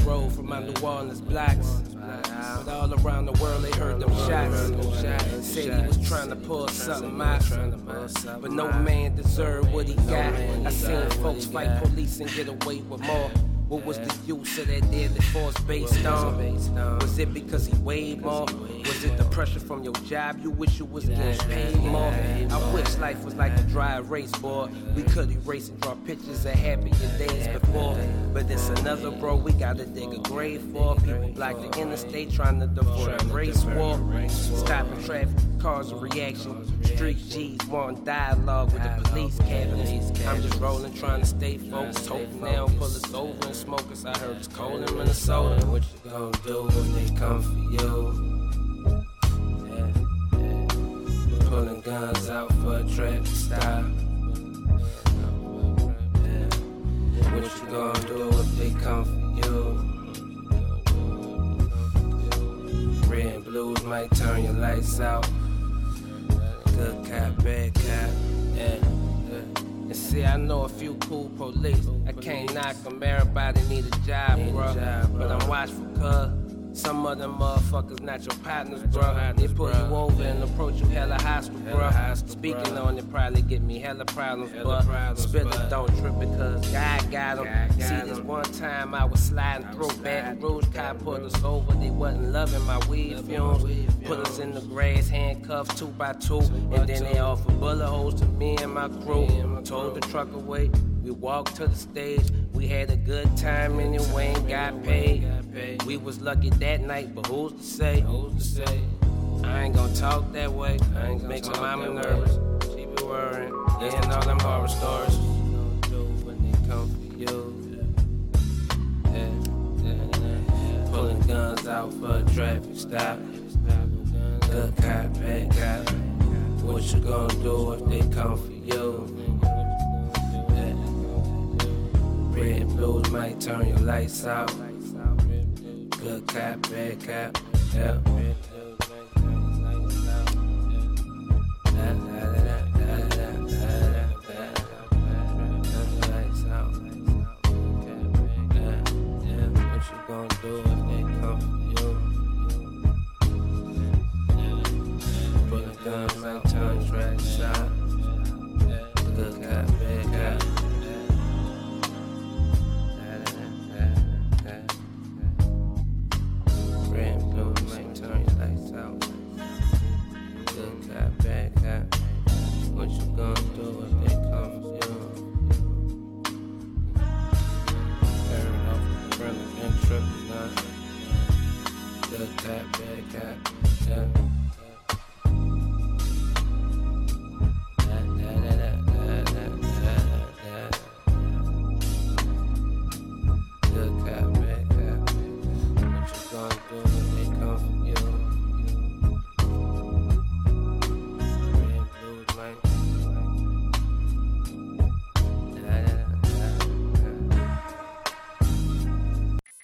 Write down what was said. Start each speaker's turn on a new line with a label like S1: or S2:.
S1: road from my New Orleans blocks. But all around the world they heard them shots. Said he was trying to pull something out, but no man deserved what he got. I seen folks fight police and get away with more. What was the use of that deadly force based on? Was it because he weighed more? Was it the pressure from your job? You wish you was getting paid more? I wish life was like a dry erase board. We could erase and draw pictures of happier days before. But it's another bro we gotta dig a grave for. People block the interstate trying to divert a race war. Stopping traffic, cars a reaction. Street G's want dialogue with the police cabinets. I'm just rolling, trying to stay focused, hoping they don't pull us over and smoke us. I heard it's cold in Minnesota. What you gonna do when they come for you? Pulling guns out for a traffic stop. What you gonna do if they come for you? Red and blues might turn your lights out. Good cop, bad cop, yeah. And see, I know a few cool police. I can't knock them, everybody need a job, bro. But I'm watchful, cuz some of them motherfuckers not your partners, bro. They pull you over and approach you hella hostile, bro. Speaking on it probably get me hella problems, but Spiller don't trip because God got them. See, this one time I was sliding through Baton Rouge, cop pulled us over. They wasn't loving my weed fumes. Put us in the grass, handcuffed 2 by 2, and then they offered bullet holes to me and my crew. Told the truck away. We walked to the stage, we had a good time anyway and got paid. We was lucky that night, but who's to say? I ain't gonna talk that way, I ain't make my mama nervous. She be worrying, getting all them horror stories. When they come for you, pulling guns out for a traffic stop. Good cop, bad cop. What you gonna do if they come for you? Red and blues might turn your lights out. Good cop, bad cop, yeah.